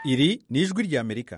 Iri ni ijwi ry'Amerika.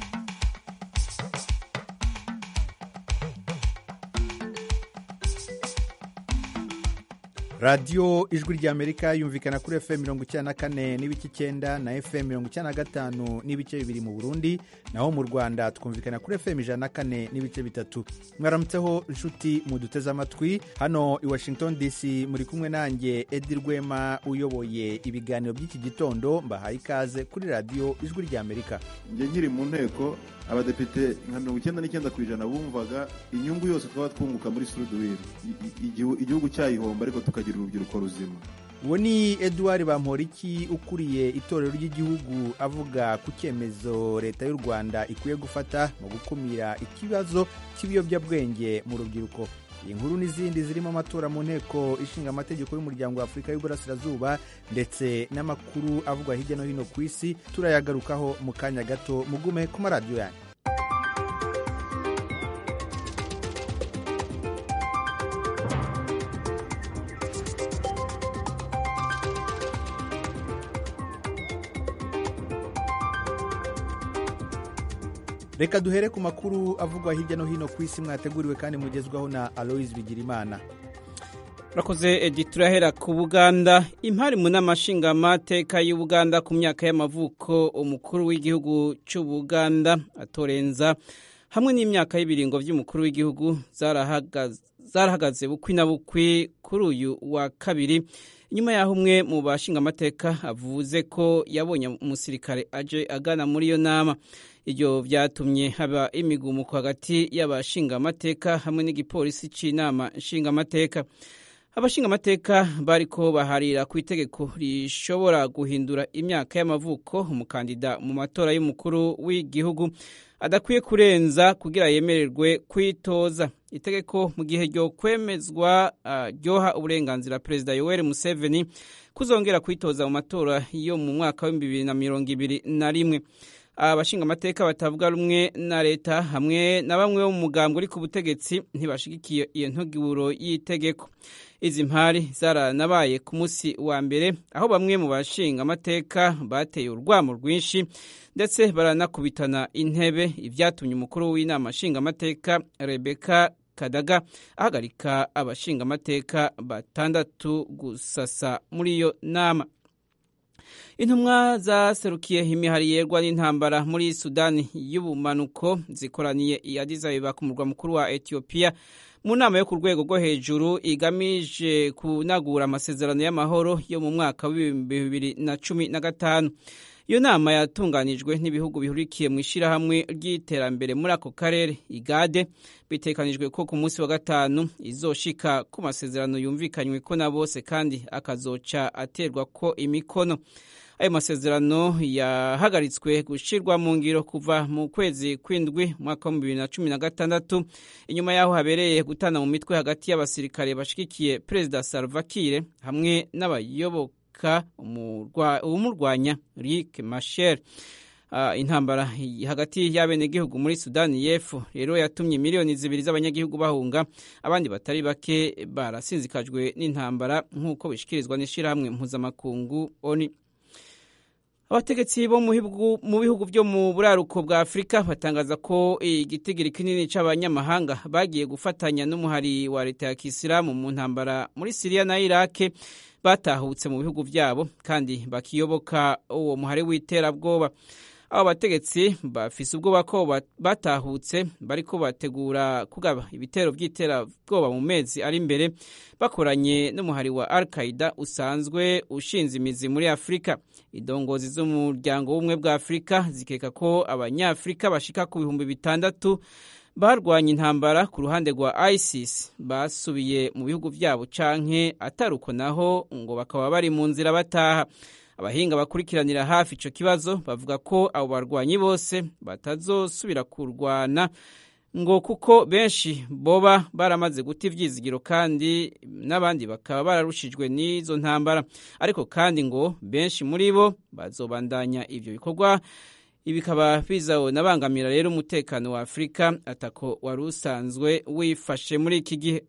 radiyo ijwi ry'Amerika yumvikana kuri FM 94 n'ibice 9 na FM 95 n'ibice bibiri mu Burundi, naho mu Rwanda twumvikana kuri FM 104 n'ibice bitatu. Mwaramutseho inshuti muduteze amatwi, hano i Washington DC muri kumwe nanjye Edi Rwema uyoboye ibiganiro by'iki gitondo. Mbahaye ikaze kuri radiyo ijwi ry'Amerika. Nge nkiri mu nteko abadepite nka 99% bumvaga inyungu yose twaba twunguka muri Sudwire, igihugu cyayihomba ariko tukagira urubyiruko ruzima. Uwo ni Edouard Bamporiki ukuriye itorero ry'igihugu, avuga ku cyemezo leta y'u Rwanda ikwiye gufata mu gukumira ikibazo cy'ibiyobyabwenge mu rubyiruko. Iyi nkuru n'izindi zirimo amatora mu nteko ishinga amategeko y'umuryango wa Afurika y'Uburasirazuba ndetse n'amakuru avugwa hirya no hino ku isi turayagarukaho mu kanya gato. Mugume ku maradiyo yanyu. Reka duhere ku makuru avugwa hirya no hino ku isi mwateguriwe kandi mugezwaho na Aloise Bigirimana. Rakoze Edi, turahera ku Buganda. Impari mu n'amashinga amateka y'u Buganda ku myaka y'amavuko umukuru w'igihugu cy'u Buganda atorenza hamwe n'imyaka y'ibiringo by'umukuru w'igihugu zarahagaze bukwi na bukwi kuri uyu wa kabiri, inyuma yaho umwe mu bashinga amateka avuze ko yabonye umusirikare aje agana muri iyo nama. Ibyo byatumye haba imigumuko hagati y'abashinga amateka hamwe n'igipolisi cy'inama nshinga amateka. Abashinga amateka bariko baharira ku itegeko rishobora guhindura imyaka y'amavuko umukandida mu matora y'umukuru w'igihugu adakwiye kurenza kugira yemererwe kwitoza. Itegeko mu gihe ryo kwemezwa ryoha uburenganzira Perezida Yoweri Museveni kuzongera kwitoza mu matora yo mu mwaka wa 2021. Abashinga amateka batavuga rumwe na leta hamwe na bamwe bo mu mugambwe uri ku butegetsi ntibashigikiye iyo ntugiburo y'itegeko. Izi mpari zaranabaye ku munsi wa mbere, aho bamwe mu bashinga amateka bateye urwamo rwinshi ndetse baranakubitana intebe, ibyatumye umukuru w'inama nshinga amateka Rebecca Kadaga ahagarika abashinga amateka 6 gusasa muri iyo nama. Intumwa zaserukiye imihari yerwa n'intambara muri Sudani y'ubumanuko zikoraniye i Addis Ababa ku murwa mukuru wa Ethiopia mu nama yo ku rwego rwo hejuru igamije kunagura amasezerano y'amahoro yo mu mwaka wa 2015. Iyo nama yatunganijwe n'ibihugu bihurikiye mu ishirahamwe ry'iterambere muri ako karere IGAD, bitekanijwe ko ku munsi wa gatanu izoshika ku masezerano yumvikanywe ko na bose kandi akazoca aterwa ko imikono. Ayo masezerano yahagaritswe gushirwa mu ngiro kuva mu kwezi kw'indwi mwaka wa 2016, inyuma yaho habereye gutana mu mitwe hagati y'abasirikare bashigikiye Perezida Salva Kiir hamwe n'abayoboka umurwanya Riek Machar. Intambara hagati y'abenegihugu muri Sudani y'Epfo rero yatumye miliyoni 2 z'abanyagihugu bahunga, abandi batari bake barasinzikajwe n'intambara nk'uko bishikirizwa n'ishirahamwe mpuzamakungu ONU. Abategetsi bo mu bihugu byo mu buraruko bwa Afrika batangaza ko igitigiri kinini c'abanyamahanga bagiye gufatanya n'umuhari wa leta ya Kisilamu mu ntambara muri Syria na Iraq batahutse mu bihugu byabo kandi bakiyoboka uwo muhari w'iterabwoba. Abo bategetsi bafise ubwoba ko batahutse bariko bategura kugaba ibitero by'iterabwoba mu mezi ari imbere, bakoranye n'umuhari wa Al-Qaeda usanzwe ushinze imizi muri Afrika. Indongozi z'umuryango w'ubumwe bwa Afrika zikeka ko abanyafrika bashika ku 6,000 barwanya intambara ku ruhande rwa ISIS basubiye mu bihugu byabo canke ataruko naho ngo bakaba bari mu nzira bataha. Abahinga bakurikiranira hafi ico kibazo bavuga ko abo barwanyi bose batazosubira kurwana ngo kuko benshi boba baramaze guta ivyizigiro kandi n'abandi bakaba bararushijwe n'izo ntambara, ariko kandi ngo benshi muri bo bazobandanya ivyo bikorwa. Ibikaba bizaho nabangamira rero umutekano wa Afrika atako wari usanzwe wifashe muri iki gihe.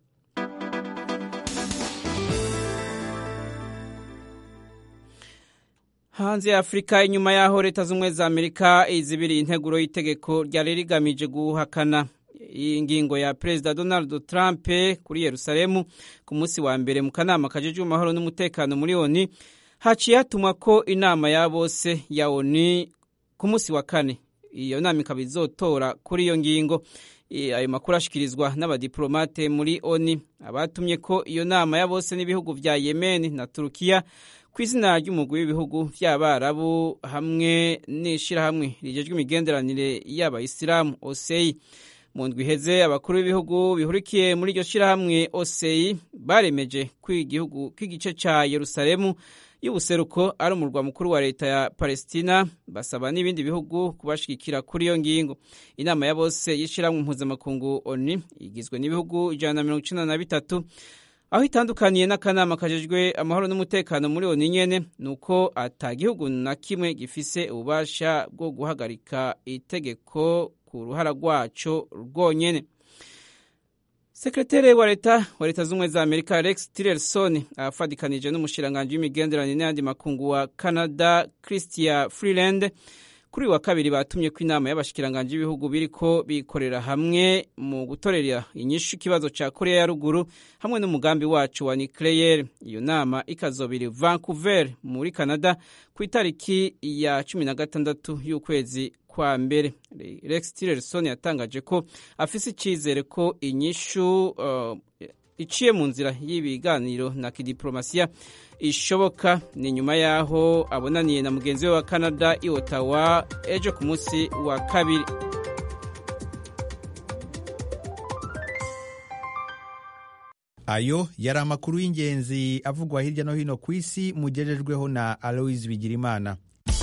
Hanze ya Afrika, inyuma yaho leta z'ubumwe za Amerika izibiriye integuro y'itegeko ryari rigamije guhakana ingingo ya Perezida Donald Trump kuri Yerusalemu ku munsi wa mbere mu kanama kajejwe amahoro n'umutekano muri ONU, haciye hatumwa ko inama ya bose ya ONU ku munsi wa kane. Iyo nama ikaba izotora kuri iyo ngingo. Ayo makuru ashikirizwa n'abadiplomate muri ONU. Abatumye ko iyo nama ya bose n'ibihugu vya Yemen na Turukiya ku izina ry'umugwi w'ibihugu vy'Abarabu hamwe n'ishirahamwe rijejwe imigenderanire y'Abayisilamu OCI. Mu ndwi iheze abakuru b'ibihugu bihurikiye muri iryo shirahamwe OCI baremeje ko igice ca Yerusalemu y'ubuseruko ari umurwa mukuru wa leta ya Palestina, basaba n'ibindi bihugu kubashigikira kuri iyo ngingo. Inama ya bose y'ishirahamwe mpuzamakungu ONU igizwe n'ibihugu 193, aho itandukaniye n'akanama kajejwe amahoro n'umutekano muri ONU nyene nuko ata gihugu na kimwe gifise ububasha bwo guhagarika itegeko ku ruhara rwaco rwonyene. Sekretari wa leta z'ubumwe za Amerika Rex Tillerson afadikanije n'umushikiranganji w'imigenderanire n'ayandi makungu wa Canada Chrystia Freeland kuri wa kabiri batumye ko inama y'abashikiranganji b'ibihugu biriko bikorera hamwe mu gutorera inyishu ikibazo ca Korea ya ruguru hamwe n'umugambi wacu wa nucleaire. Iyo nama ikazobiri Vancouver muri Canada ku itariki ya 16 y'ukwezi kwa mbere. Rex Tillerson yatangaje ko afise icizere ko inyishu iciye mu nzira y'ibiganiro na kidiplomasiya ishoboka. Ni nyuma yaho abonaniye na mugenzi we wa Canada i Ottawa ejo ku munsi wa kabiri. Ayo yari amakuru y'ingenzi avugwa hirya no hino ku isi mugejejweho na Aloise Bigirimana.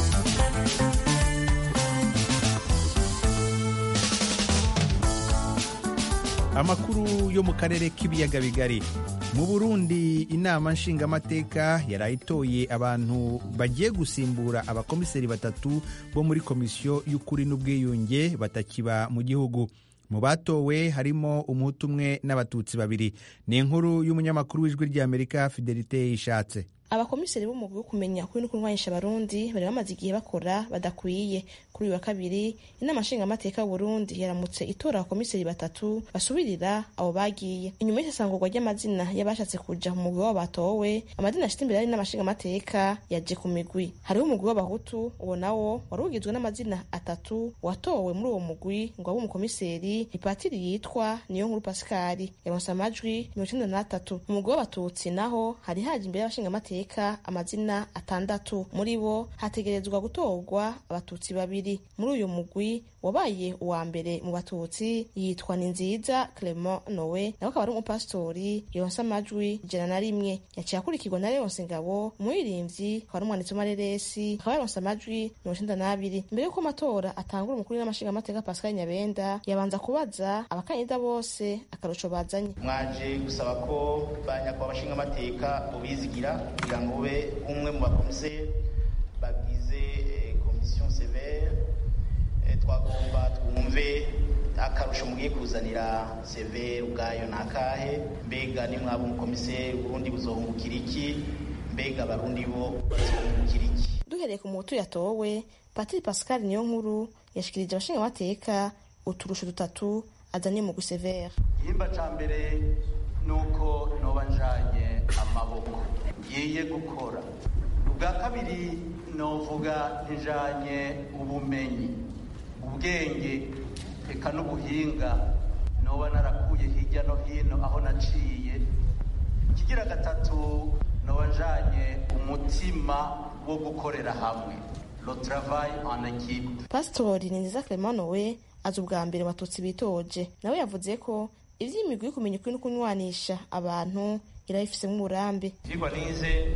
Amakuru yo mu karere k'ibiyaga bigari. Mu Burundi, inama nshingamateka yarayitoye abantu bagiye gusimbura abakomiseri 3 bo muri komisiyo y'ukuri n'ubwiyunge batakiba mu gihugu. Mu batowe harimo umuhutu umwe n'abatutsi 2. Ni inkuru y'umunyamakuru w'ijwi ry'Amerika Fidelite Ishatse. Abakomiseri b'umugwi wo kumenya kuri no kunwanisha abarundi bari bamaze igihe bakora badakwiye. Kuri wa kabiri inama nshingamateka Burundi yaramutse itora abakomiseri 3 basubirira abo bagiye. Inyuma y'isangurwa ry'amazina y'abashatse kuja mu mugwi w'abatowe, amadini ashita imbere ari n'amashingamateka yaje ku migwi. Hariho umugwi w'abahutu, uwo nawo wari ugizwe n'amazina 3 watowe muri uwo mugwi ngo abe umukomiseri. Ipatiri yitwa Niyonkuru Pascal yaronse amajwi 93. Umugwi w'abatutsi naho hari haje imbere y'abashingamateka amazina 6. Muri bo hategerezwa gutorwa abatutsi 2. Muri uyu mugwi wabaye uwa mbere mu batutsi yitwa Ninziza Clement Noe, nawe akaba ari umupastori yonsa amajwi 101. Yaciye akurikirwa na Leonce Ngabo, umuririmbyi akaba ari umwanditsi w'amareresi, akaba yaronse amajwi 92. Mbere yuko amatora atangura, umukuru w'amashingamateka Pascal Nyabenda yabanza kubaza abakandida bose akarusho bazanye. Mwaje gusaba ko banyakwa abashingamateka ubizigira kugira ngo ube umwe mu bakomiseri bagize komisiyo severe. Twagomba twumve akarusho mugiye kuzanira severe ubwayo nakahe, mbega ni mwaba umukomiseri Burundi buzohungukira iki, mbega abarundi bo bazohungukira iki. Duhereye ku muhutu yatowe, Patiri Pascal Niyonkuru yashikirije abashingamateka uturusho 3 azanye mu gusevere. Ihimba ca mbere nuko noba njanye amaboko ngiye gukora. Ubwa kabiri novuga njanye ubumenyi, ubwenge, eka n'ubuhinga noba narakuye hirya no hino aho naciye. Kigira 3 noba njanye umutima wo gukorera hamwe, le travail en équipe. Pastori Ninziza Clement Noe azi ubwa mbere abatutsi bitoje, nawe yavuze ko ivy'imigwi yo kumenya ukuri no kunwanisha abantu irabifisemo uburambe. Vyigwa nize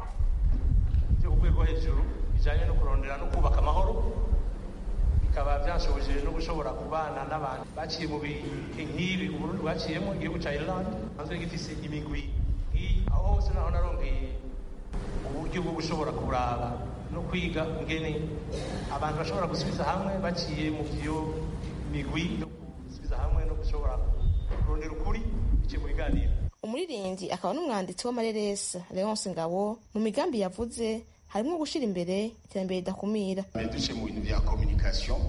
byo urwego hejuru bijanye no kurondera no kubaka amahoro, bikaba byashoboje no gushobora kubana n'abantu baciye mu bihe nk'ibi Uburundi baciyemo, igihugu ca Ireland maze gifise imigwi aho hose naho narongeye uburyo bwo gushobora kuraba no kwiga ingene abantu bashobora gusubiza hamwe baciye mu vyo migwi no gusubiza hamwe no gushobora kurondera ukuri biciye mu biganiro. Umuririmbyi akaba n'umwanditsi w'amareresi Leonce Ngabo mu migambi yavuze harimo gushyira imbere iterambere ridakumira. Duce mu bintu bya communication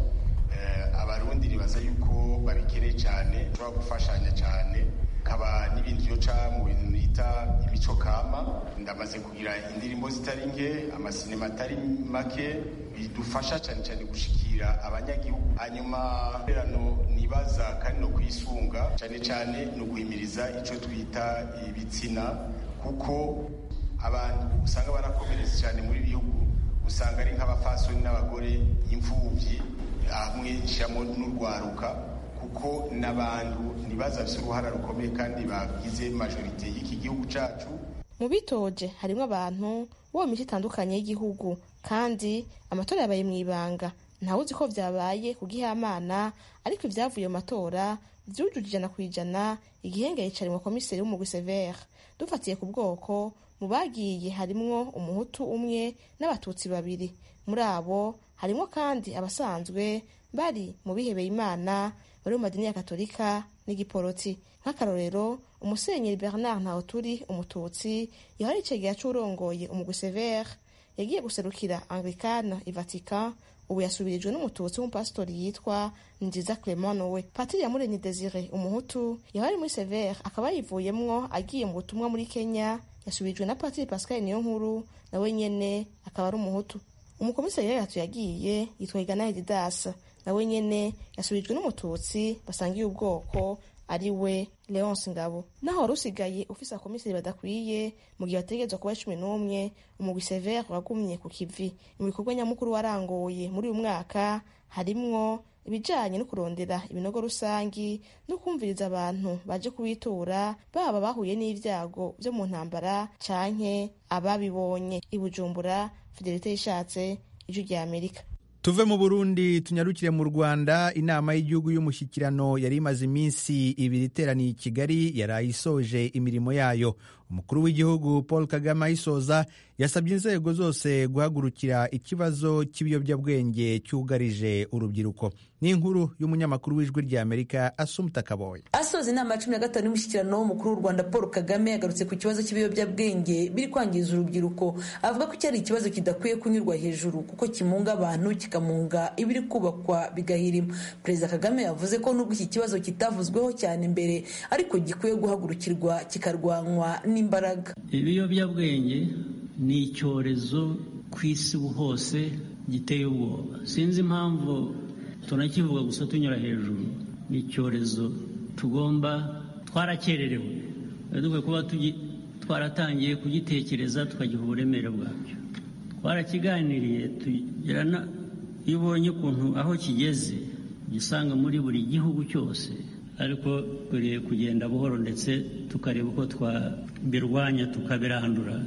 abarundi nibaza yuko babikeneye cyane, tuba gufashanya cyane, kaba n'ibindi byoca mu bintu bita imico kama. Ndamaze kugira indirimbo zitari nke, amasinema atari make, bidufasha cyane cyane gushikira abanyagihugu. Hanyuma rero nibaza kandi no kwisunga cyane cyane no guhimiriza icyo twita ibitsina, kuko abantu usanga barakomeretse cyane muri bihugu, usanga ari nk'abafasoni n'abagore, imfubyi, hamwe nshyiramo n'urwaruka, kuko n'abantu nibaza bafite uruhara rukomeye kandi bagize majorite y'iki gihugu cyacu. Mu bitoje harimo abantu bo mu mico itandukanye y'igihugu, kandi amatora yabaye mu ibanga, ntawe uzi ko byabaye ku gihamana, ariko ibyavuye mu matora byujuje 100%. Igihengeri cyari mu komiseri w'umugwi Severe. Dufatiye ku bwoko, mu bagiye harimwo umuhutu umwe n'abatutsi 2. Muri abo harimo kandi abasanzwe bari mu bihebeye Imana, bari mu madini ya Katolika n'igiporoti. Nk'akarorero, umusenyeri Bernard Ntawuturi, umututsi, yahari icegera c'urongoye umugwi Severe, yagiye guserukira Anglikana i Vatican. Ubu yasubirijwe n'umututsi w'umupasitori yitwa Nziza Clement Nowe. Patiri Yamurenyi Desire, umuhutu, yahari muri Severe, akaba yivuyemwo agiye mu butumwa muri Kenya, yasubirijwe na Patiri Pascal Niyonkuru, nawe nyene akaba ari umuhutu. Umukomiseri yacu yagiye yitwa Igana Didas, nawe nyene yasubirijwe n'umututsi basangiye ubwoko, ari we Leonce Ngabo. Naho rusigaye ufise akomiseri badakwiye mu gihe bategerezwa kuba 11, umugwi Severe wagumye ku kivi. Mu bikorwa nyamukuru warangoye muri uyu mwaka harimwo ibijanye no kurondera ibinogo rusangi no kumviriza abantu baje kubitura, baba bahuye n'ivyago byo mu ntambara canke ababibonye. I Bujumbura, Fidelite Yishatse, Ijwi rya Amerika. Tuve mu Burundi tunyarukire mu Rwanda. Inama y'igihugu y'umushyikirano yari imaze iminsi 2 iteraniye i Kigali yarayisoje imirimo yayo. Umukuru w'igihugu Paul Kagame ayisoza yasabye inzego zose guhagurukira ikibazo cy'ibiyobyabwenge cyugarije urubyiruko. Ni inkuru y'umunyamakuru w'Ijwi rya Amerika Assumpta Kaboyi. Asoza inama ya 15 y'umushyikirano w'umukuru w'u Rwanda Paul Kagame yagarutse ku kibazo cy'ibiyobyabwenge biri kwangiza urubyiruko. Avuga ko cyari ikibazo kidakwiye kunyurwa hejuru kuko kimunga abantu kikamunga ibiri kubakwa bigahirima. Perezida Kagame yavuze ko nubwo iki kibazo kitavuzweho cyane mbere, ariko gikwiye guhagurukirwa kikarwanwa n'imbaraga. Ibiyobyabwenge ni icyorezo ku isi hose giteye ubwoba. Sinzi impamvu tunakivuga gusa tunyura hejuru. Ni icyorezo tugomba, twarakererewe, dukwiye kuba twaratangiye kugitekereza tukagiha uburemere bwacyo. Twarakiganiriye tugirana, iyo ubonye ukuntu aho kigeze gisanga muri buri gihugu cyose, ariko buriye kugenda buhoro ndetse tukareba uko twabirwanya tukabirandura.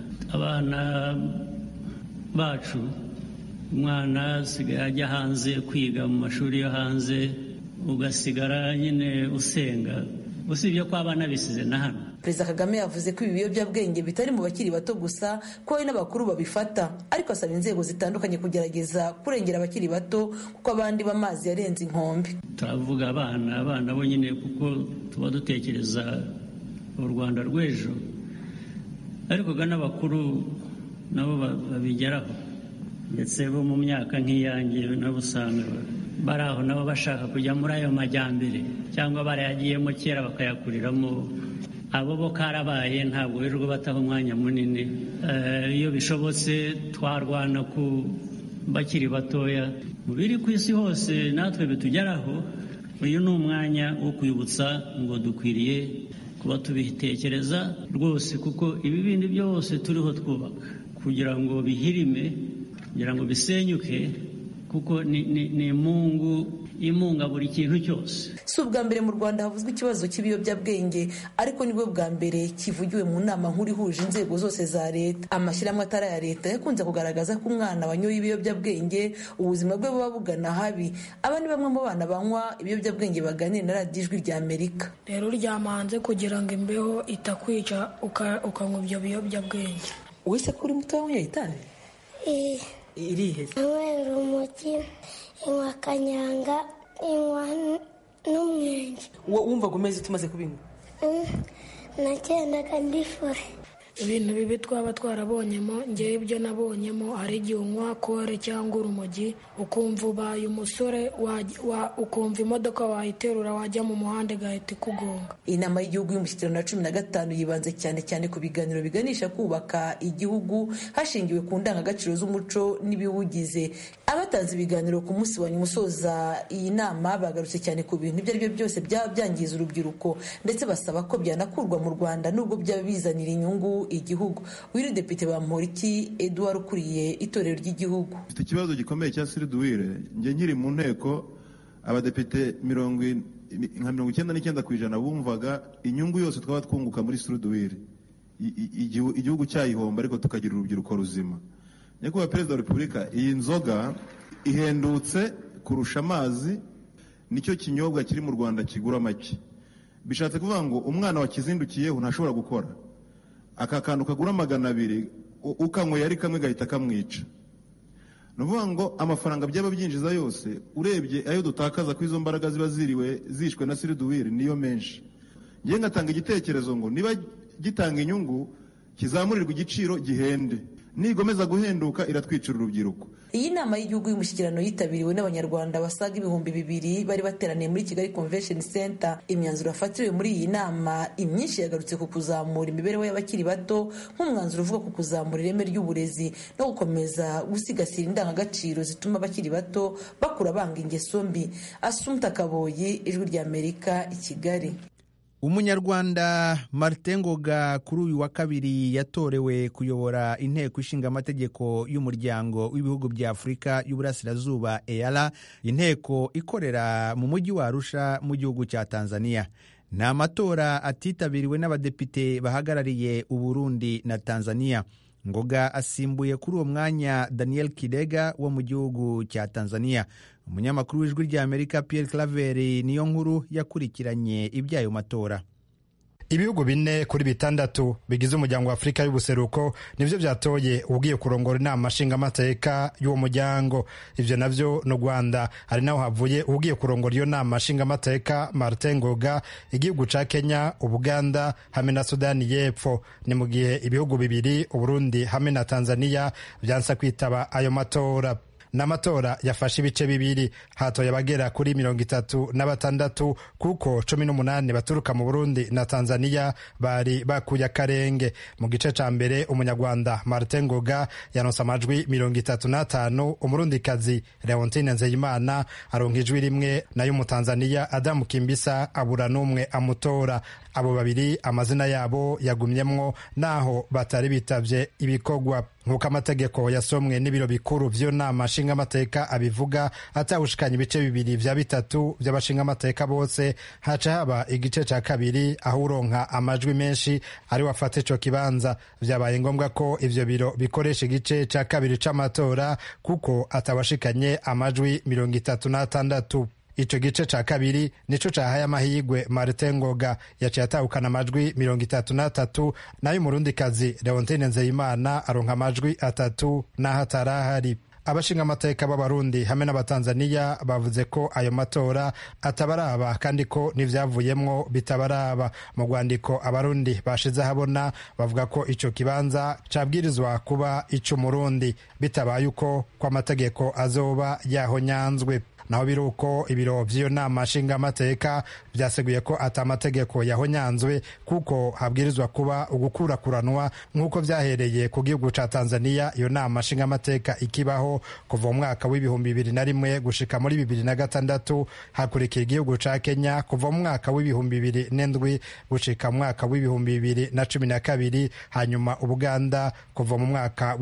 Abana bacu, umwana asigaye ajya hanze kwiga mu mashuri yo hanze, ugasigara nyine usenga, usibye ko abana bisize na hano. Perezida Kagame yavuze ko ibi biyobyabwenge bitari mu bakiri bato gusa, ko hari n'abakuru babifata, ariko asaba inzego zitandukanye kugerageza kurengera abakiri bato kuko abandi b'amazi yarenze inkombe. Turavuga abana bo nyine kuko tuba dutekereza u Rwanda rw'ejo, ariko n'abakuru nabo babigeraho, ndetse bo mu myaka nk'iyanjye nabo usanga bari aho nabo bashaka kujya muri ayo majyambere, cyangwa barayagiyemo kera bakayakuriramo. Abo bo karabaye ntabwo birirwa bataha umwanya munini. Iyo bishobotse twarwana ku bakiri batoya. Mu biri ku isi hose natwe bitugeraho, uyu ni umwanya wo kwibutsa ngo dukwiriye kuba tubitekereza rwose, kuko ibi bindi byose turiho twubaka kugira ngo bihirime, kugira ngo bisenyuke, kuko ni imunga buri kintu cyose. Si ubwa mbere mu Rwanda havuzwe ikibazo cy'ibiyobyabwenge, ariko nibwo bwa mbere kivugiwe mu nama nkuru ihuje inzego zose za leta. Amashyirahamwe atari aya leta yakunze kugaragaza ko umwana wanyoye ibiyobyabwenge ubuzima bwe buba bugana habi. Aba ni bamwe mu bana banywa ibiyobyabwenge baganira na radiyo Ijwi rya Amerika. Rero uryama hanze kugira ngo imbeho itakwica ukanywa ibyo biyobyabwenge. Wese ko uri muto wanyoye itabi? Irihe? Anywera umuti, inywa kanyanga, inywa n'umwenge. Wumvaga umeze tumaze kubinywa? Nagendaga ndifure. ibintu bibi twaba twarabonyemo. Ngewe ibyo nabonyemo, hari igihe unywa kore cyangwa urumogi ukumva ubaye umusore, ukumva imodoka wayiterura wajya mu muhanda igahita ikugonga. Inama y'igihugu y'umushyikirano ya 15 yibanze cyane ku biganiro biganisha kubaka igihugu hashingiwe ku ndangagaciro z'umuco n'ibiwugize. Abatanze ibiganiro ku munsi wa nyuma usoza iyi nama bagarutse cyane ku bintu ibyo ari byo byose byaba byangiza urubyiruko, ndetse basaba ko byanakurwa mu Rwanda nubwo byaba bizanira inyungu igihugu. Wiri Depite Bamporiki Edouard ukuriye itorero ry'igihugu. Ifite ikibazo gikomeye cya Siridwire. Nge nkiri mu nteko abadepite 99% bumvaga inyungu yose twaba twunguka muri Siridwire. Igihugu cyayihomba ariko tukagira urubyiruko ruzima. Nyakubahwa Perezida wa Repubulika, iyi nzoga ihendutse kurusha amazi, nicyo kinyobwa kiri mu Rwanda kigura make. Bishatse kuvuga ngo umwana wakizindukiyeho ntashobora gukora. Aka kantu kagura 200 ukanyweye ari kamwe gahita kamwica. Nuvuga ngo amafaranga byaba byinjiza yose urebye ayo dutakaza ku izo mbaraga ziba zishwe na Siridwire niyo menshi. Ngiye ngatanga igitekerezo ngo niba gitanga inyungu kizamurirwa igiciro gihende, nigomeza guhenduka iratwicira urubyiruko. Iyi nama y'igihugu y'umushyikirano yitabiriwe n'abanyarwanda basaga 2,000 bari bateraniye muri Kigali Convention Center. Imyanzuro yafatiriwe muri iyi nama imyinshi yagarutse ku kuzamura imibereho y'abakiri bato, nk'umwanzuro uvuga ku kuzamura ireme ry'uburezi no gukomeza gusigasira indangagaciro zituma abakiri bato bakura banga ingeso mbi. Assumpta Kaboyi, Ijwi ry'Amerika, i Kigali. Umunyarwanda Martin Ngoga kuri uyu wa kabiri yatorewe kuyobora inteko ishinga amategeko y'umuryango w'ibihugu bya Afurika y'Uburasirazuba EALA, inteko ikorera mu mujyi wa Arusha mu gihugu cya Tanzania. Ni amatora atitabiriwe n'abadepite bahagarariye Uburundi na Tanzania. Ngoga asimbuye kuri uwo mwanya Daniel Kidega wo mu gihugu cya Tanzania. Umunyamakuru w'Ijwi ry'Amerika Pierre Claver niyo nkuru yakurikiranye ibyayo matora. Ibihugu 4 kuri 6 bigize umuryango wa Afrika y'ubuseruko nivyo byatoye ugiye kurongora inama nshingamateka y'uwo muryango. Ivyo navyo no Rwanda, hari naho havuye ugiye kurongora iyo nama nshingamateka Martin Ngoga, igihugu ca Kenya, Ubuganda hamwe na Sudani y'Epfo. Ni mu gihe ibihugu 2 Uburundi hamwe na Tanzania byansa kwitaba ayo matora. N'amatora yafashe ibice 2, hatoye abagera kuri 36 kuko 18 baturuka mu Burundi na Tanzania bari bakuye akarenge. Mu gice ca mbere umunyarwanda Martin Ngoga yanonse amajwi 35, umurundikazi Leontine Nzeyimana aronka ijwi rimwe, nayo mu Tanzania Adamu Kimbisa abura n'umwe amutora. Abo babiri amazina yabo yagumyemwo naho batari bitavye ibikorwa. Nk'uko amategeko yasomwe n'ibiro bikuru vy'iyo nama nshingamateka abivuga, atawushikanya ibice 2 vya 3 vy'abashingamateka bose, haca haba igice ca kabiri aho uronka amajwi menshi ari wafata ico kibanza. Vyabaye ngombwa ko ivyo biro bikoresha igice ca kabiri c'amatora kuko atawashikanye amajwi 36. Ico gice ca kabiri nico cahaye amahigwe Martin Ngoga, yaciye atahukana amajwi 33, nayo umurundikazi Leontine Nzeyimana aronka amajwi 3 naho atarahari. Abashinga amateka b'Abarundi hamwe n'Abatanzania bavuze ko ayo matora atabaraba kandi ko n'ivyavuyemwo bitabaraba. Mu rwandiko Abarundi bashize habona bavuga ko ico kibanza cabwirizwa kuba ic'Umurundi, bitabaye uko kwa amategeko azoba yahonyanzwe. Naho biruko ibiro vy'iyo nama nshingamateka vyaseguye ko atamategeko yahonyanzwe kuko habwirizwa kuba ugukurakuranwa nk'uko vyahereye ku gihugu ca Tanzania. Iyo nama nshingamateka ikibaho kuva mu mwaka w'2001 gushika muri 2006, hakurikira igihugu ca Kenya kuva mu mwaka w'2007 gushika mu mwaka w'2012, hanyuma Ubuganda kuva mu mwaka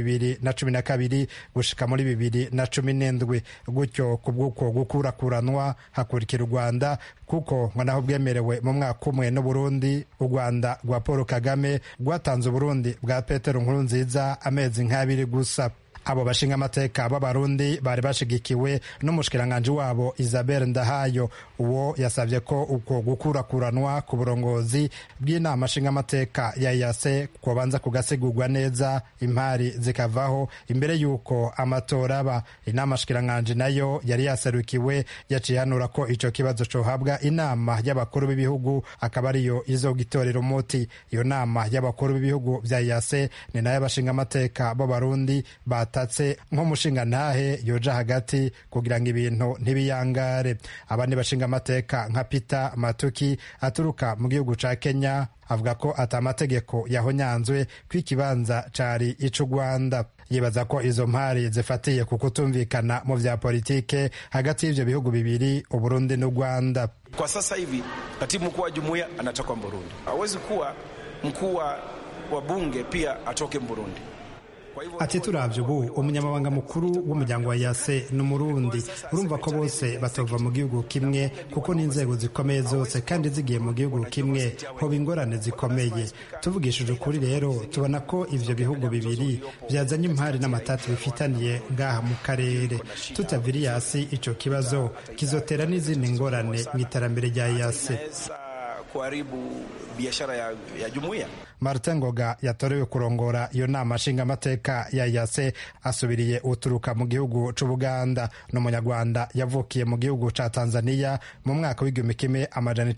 w'2012 gushika muri 2017. Gutyo kubw'uko gukurakuranwa hakurikira u Rwanda kuko ngo naho bwemerewe mu mwaka umwe n'Uburundi. U Rwanda rwa Paul Kagame rwatanze Uburundi bwa Petero Nkurunziza amezi nk'abiri gusa. abo bashingamateka b'abarundi bari bashigikiwe n'umushikiranganji wabo Isabelle Ndahayo. Uwo yasabye ko uko gukurakuranwa ku burongozi bw'inama nshingamateka ya EAC kubanza kugasigurwa neza, impari zikavaho imbere y'uko amatora aba. Inama nshikiranganji nayo yari yaserukiwe yaciye hanura ko ico kibazo cohabwa inama y'abakuru b'ibihugu akaba ariyo izogitorera umuti. Iyo nama y'abakuru b'ibihugu vya EAC ni nayo abashingamateka b'abarundi batatse nk'umushingantahe yoja hagati kugira ngo ibintu ntibiyangare. Abandi bashingamateka nka Peter Matuki aturuka mu gihugu ca Kenya avuga ko atamategeko yahonyanzwe kw'ikibanza cari icu Rwanda. Yibaza ko izo mpari zifatiye ku kutumvikana mu vya politike hagati y'ivyo bihugu bibiri, Uburundi n'u Rwanda. Kwa sasa hivi katibu mkuu wa jumuiya anatoka Burundi, hawezi kuwa mkuu wa bunge pia atoke Burundi. Ati turavye ubu umunyamabanga mukuru w'umuryango wa EAC n'umurundi, urumva ko bose batova mu gihugu kimwe kuko n'inzego zikomeye zose kandi zigiye mu gihugu kimwe hoba ingorane zikomeye. Tuvugishije ukuri rero tubona ko ivyo bihugu bibiri vyazanye impari n'amatati bifitaniye ngaha mu karere. Tutavira EAC ico kibazo kizotera n'izindi ngorane mu iterambere rya EAC. Kuharibu biashara ya jumuiya. Martin Ngoga yatorewe kurongora iyo nama nshingamateka ya EAC asubiriye uturuka mu gihugu c'Ubuganda. N'umunyarwanda yavukiye mu gihugu ca Tanzania mu mwaka w'igihumbi kimwe amajana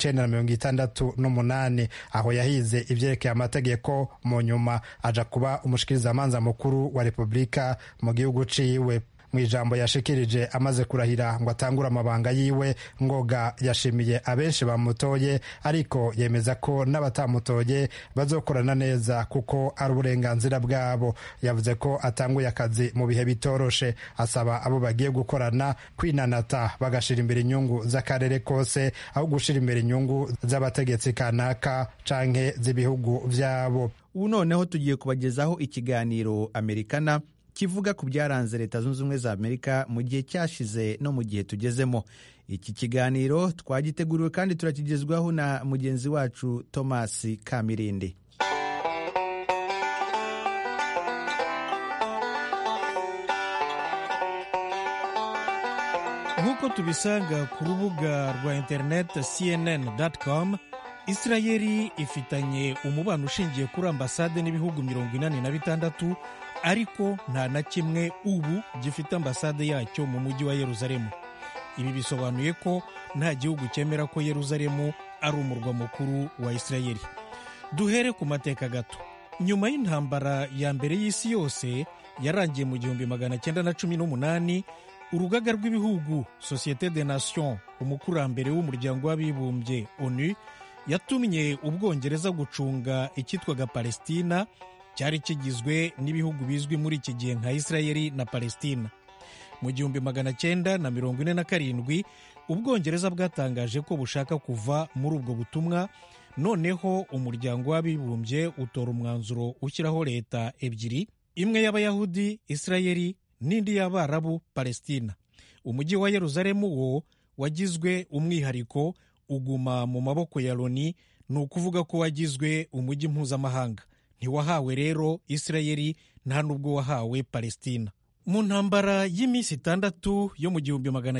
1968 aho yahize ivyerekeye amategeko, mu nyuma aja kuba umushikirizamanza mukuru wa Repubulika mu gihugu ciwe. Mu ijambo yashikirije amaze kurahira ngo atangure amabanga yiwe, Ngoga yashimiye abenshi bamutoye, ariko yemeza ko n'abatamutoye bazokorana neza kuko ari uburenganzira bwabo. Yavuze ko atanguye akazi mu bihe bitoroshe, asaba abo bagiye gukorana kwinanata bagashira imbere inyungu z'akarere kose aho gushira imbere inyungu z'abategetsi kanaka canke z'ibihugu vyabo. Ubu noneho tugiye kubagezaho ikiganiro Amerikana kivuga ku byaranze Leta Zunze Ubumwe za Amerika mu gihe cyashize no mu gihe tugezemo. Iki kiganiro twagiteguriwe kandi turakigezwaho na mugenzi wacu Thomas Kamirindi. Nk'uko tubisanga ku rubuga rwa internet CNN.com, Israeli ifitanye umubano ushingiye kuri ambasade n'ibihugu 86, ariko nta na kimwe ubu gifite ambasade yacyo mu mujyi wa Yeruzalemu. Ibi bisobanuye ko nta gihugu cyemera ko Yeruzalemu ari umurwa mukuru wa Israeli. Duhere ku mateka gato. Nyuma y'intambara ya mbere y'isi yose yarangiye mu 1918, urugaga rw'ibihugu Société des Nations, umukurambere w'umuryango w'abibumbye ONU, yatumye Ubwongereza gucunga icyitwaga Palestina, cyari kigizwe n'ibihugu bizwi muri iki gihe nka Israeli na Palestina. Mu 1947 Ubwongereza bwatangaje ko bushaka kuva muri ubwo butumwa, noneho umuryango w'abibumbye utora umwanzuro ushyiraho leta ebyiri, imwe y'Abayahudi Israeli n'indi y'Abarabu Palestina. Umujyi wa Yeruzalemu wo wagizwe umwihariko, uguma mu maboko ya Loni, ni ukuvuga ko wagizwe umujyi mpuzamahanga. Ntiwahawe rero Israeli, nta nubwo wahawe Palestina. Mu ntambara y'iminsi 6 yo mu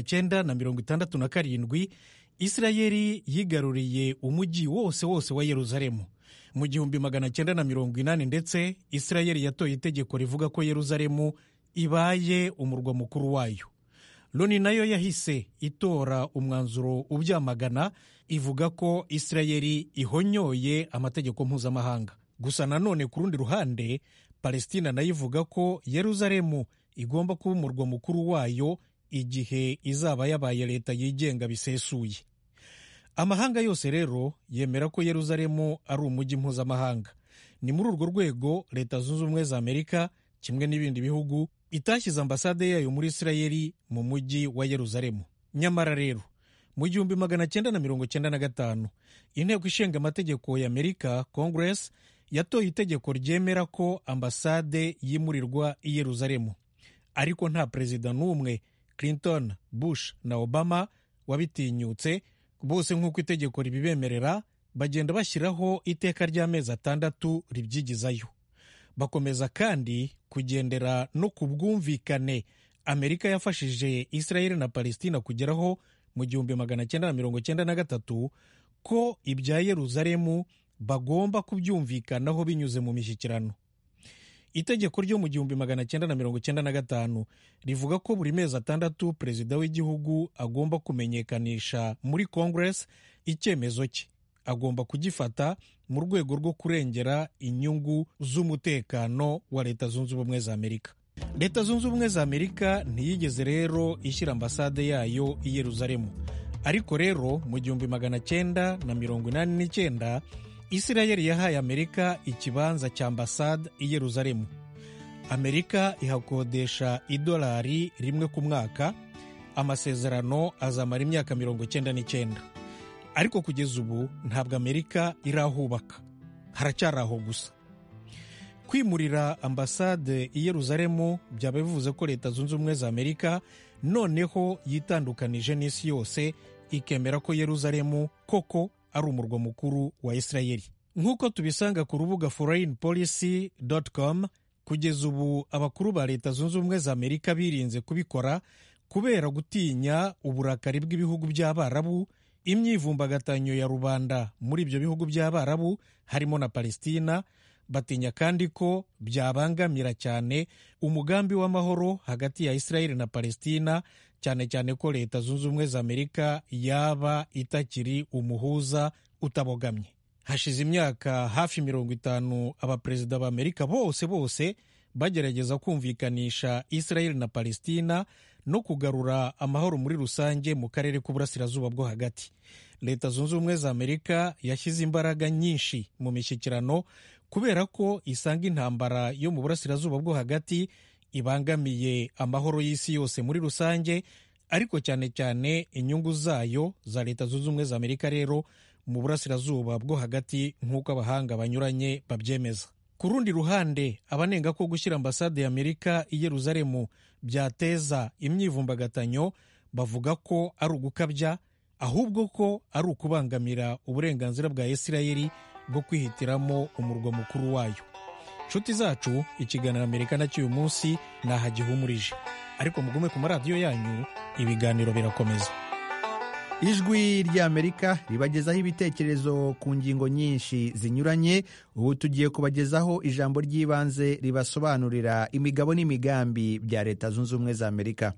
1967 Israeli yigaruriye umujyi wose wa Yeruzalemu. Mu 1980 ndetse Israeli yatoye itegeko rivuga ko Yeruzalemu ibaye umurwa mukuru wayo. Loni nayo yahise itora umwanzuro ubyamagana, ivuga ko Israeli ihonyoye amategeko mpuzamahanga. Gusa nanone ku rundi ruhande, Palestina nayo ivuga ko Yeruzalemu igomba kuba umurwa mukuru wayo igihe izaba yabaye leta yigenga bisesuye. Amahanga yose rero yemera ko Yeruzalemu ari umujyi mpuzamahanga. Ni muri urwo rwego Leta Zunze Ubumwe za Amerika kimwe n'ibindi bihugu itashyize ambasade yayo muri Israeli mu mujyi wa Yeruzalemu. Nyamara rero mu 1995 inteko ishinga amategeko ya Amerika, Congress, yatoye itegeko ryemera ko ambasade yimurirwa i Yeruzalemu. Ariko nta perezida n'umwe, Clinton, Bush na Obama, wabitinyutse. Bose nk'uko itegeko ribibemerera bagenda bashyiraho iteka ry'amezi 6 ribyigizayo. Bakomeza kandi kugendera no ku bwumvikane Amerika yafashije Israel na Palestina kugeraho mu 1993 ko ibya Yeruzalemu bagomba kubyumvikanaho binyuze mu mishyikirano. Itegeko ryo mu 1995 rivuga ko buri mezi 6 perezida w'igihugu agomba kumenyekanisha muri Congress icyemezo cye. Agomba kugifata mu rwego rwo kurengera inyungu z'umutekano wa Leta Zunze Ubumwe za Amerika. Leta Zunze Ubumwe za Amerika ntiyigeze rero ishyira ambasade yayo i Yeruzalemu. Ariko rero mu 1989 Israel yahaye Amerika ikibanza cya ambasade i Yeruzalemu. Amerika ihakodesha $1 ku mwaka. Amasezerano azamara imyaka 99. Ariko kugeza ubu ntabwo Amerika irahubaka, haracyari aho gusa. Kwimurira ambasade i Yeruzalemu byaba bivuze ko Leta Zunze Ubumwe za Amerika noneho yitandukanije n'isi yose, ikemera ko Yeruzalemu koko ari umurwa mukuru wa Israeli. Nk'uko tubisanga ku rubuga foreignpolicy.com, kugeza ubu abakuru ba Leta Zunze Ubumwe za Amerika birinze kubikora kubera gutinya uburakari bw'ibihugu by'Abarabu, imyivumbagatanyo ya rubanda muri ibyo bihugu by'Abarabu harimo na Palestina. Batinya kandi ko byabangamira cyane umugambi w'amahoro hagati ya Israel na Palestina, cyane cyane ko Leta Zunze Ubumwe za Amerika yaba itakiri umuhuza utabogamye. Hashize imyaka hafi 50 abaperezida ba Amerika bose bagerageza kumvikanisha Israel na Palestina no kugarura amahoro muri rusange mu karere k'uburasirazuba bwo hagati. Leta Zunze Ubumwe za Amerika yashyize imbaraga nyinshi mu mishyikirano kubera ko isanga intambara yo mu burasirazuba bwo hagati ibangamiye amahoro y'isi yose muri rusange, ariko cyane cyane inyungu zayo za Leta Zunze Ubumwe za Amerika rero mu burasirazuba bwo hagati, nk'uko abahanga banyuranye babyemeza. Ku rundi ruhande, abanenga ko gushyira ambasade ya Amerika i Yeruzalemu byateza imyivumbagatanyo bavuga ko ari ugukabya, ahubwo ko ari ukubangamira uburenganzira bwa Isirayeli bwo kwihitiramo umurwa mukuru wayo. Nshuti zacu, ikiganiro Amerika nacyo uyu munsi nahagihumurije, ariko mugume ku maradiyo yanyu, ibiganiro birakomeza. Ijwi ry'Amerika ribagezaho ibitekerezo ku ngingo nyinshi zinyuranye. Ubu tugiye kubagezaho ijambo ry'ibanze ribasobanurira imigabo n'imigambi bya Leta Zunze Ubumwe za Amerika.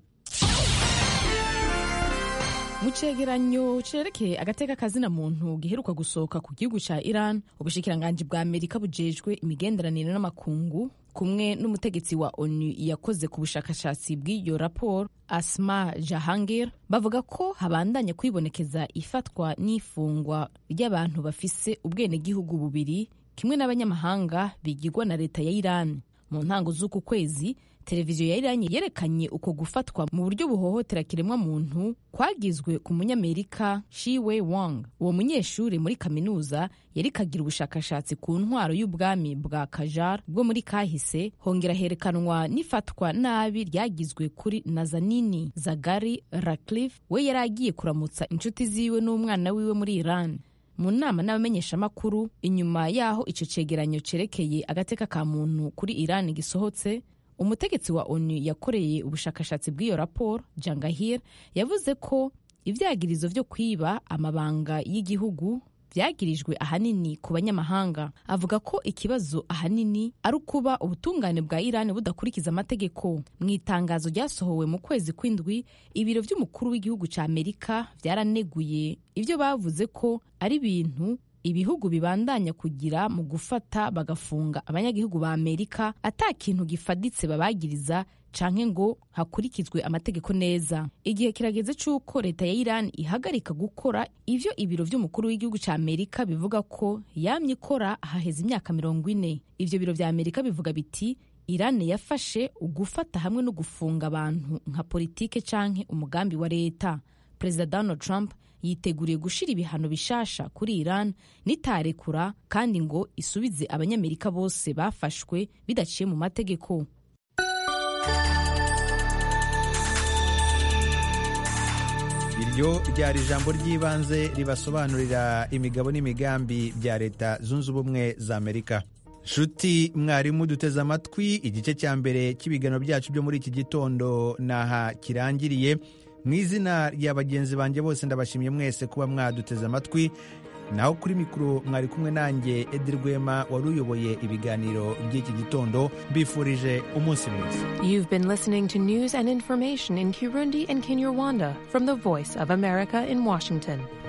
Mu cegeranyo cerekeye agateka kazina muntu giheruka gusohoka ku gihugu ca Iran, ubushikiranganji bwa Amerika bujejwe imigenderanire n'amakungu kumwe n'umutegetsi wa ONU yakoze ku bushakashatsi bw'iyo raporo, Asma Jahangir, bavuga ko habandanya kwibonekeza ifatwa n'ifungwa ry'abantu bafise ubwenegihugu bubiri kimwe n'abanyamahanga bigirwa na leta ya Iran. Mu ntango z'uku kwezi, televiziyo ya Iran yerekanye uko gufatwa mu buryo buhohotera kiremwa muntu kwagizwe ku munyamerika Shi Wei Wang. Uwo munyeshuri muri kaminuza yari kagira ubushakashatsi ku ntwaro y'ubwami bwa Qajar bwo muri kahise. Hongera herekanwa n'ifatwa nabi ryagizwe kuri Nazanin Zaghari Ratcliffe, we yari agiye kuramutsa inshuti ziwe n'umwana wiwe muri Iran. Mu nama n'abamenyeshamakuru inyuma yaho ico cegeranyo cerekeye agateka ka muntu kuri Iran gisohotse, umutegetsi wa ONU yakoreye ubushakashatsi bw'iyo raporo, Jangahir, yavuze ko ivyagirizo vyo kwiba amabanga y'igihugu vyagirijwe ahanini ku banyamahanga. Avuga ko ikibazo ahanini ari ukuba ubutungane bwa Iran budakurikiza amategeko. Mu itangazo ryasohowe mu kwezi kw'indwi, ibiro vy'umukuru w'igihugu ca Amerika vyaraneguye ivyo bavuze ko ari ibintu ibihugu bibandanya kugira mu gufata bagafunga abanyagihugu ba Amerika ata kintu gifaditse babagiriza canke ngo hakurikizwe amategeko neza. Igihe kirageze c'uko leta ya Iran ihagarika gukora ivyo ibiro vy'umukuru w'igihugu ca Amerika bivuga ko yamye ikora haheze imyaka 40. Ivyo biro vya Amerika bivuga biti Iran yafashe ugufata hamwe no gufunga abantu nka politike canke umugambi wa leta. Perezida Donald Trump yiteguriye gushira ibihano bishasha kuri Iran nitarekura kandi ngo isubize abanyamerika bose bafashwe bidaciye mu mategeko. Iryo ryari ijambo ry'ibanze ribasobanurira imigabo n'imigambi bya Leta Zunze Ubumwe za Amerika. nshuti mwarimu duteze amatwi, igice cya mbere cy'ibiganiro byacu byo muri iki gitondo naha kirangiriye. Mu izina rya bagenzi banjye bose ndabashimye mwese kuba mwaduteze amatwi. Naho kuri mikoro mwari kumwe nanjye Edi Rwema wari uyoboye ibiganiro by'iki gitondo. Mbifurije umunsi mwiza. You've been listening to news and information in Kirundi and Kinyarwanda from the Voice of America in Washington.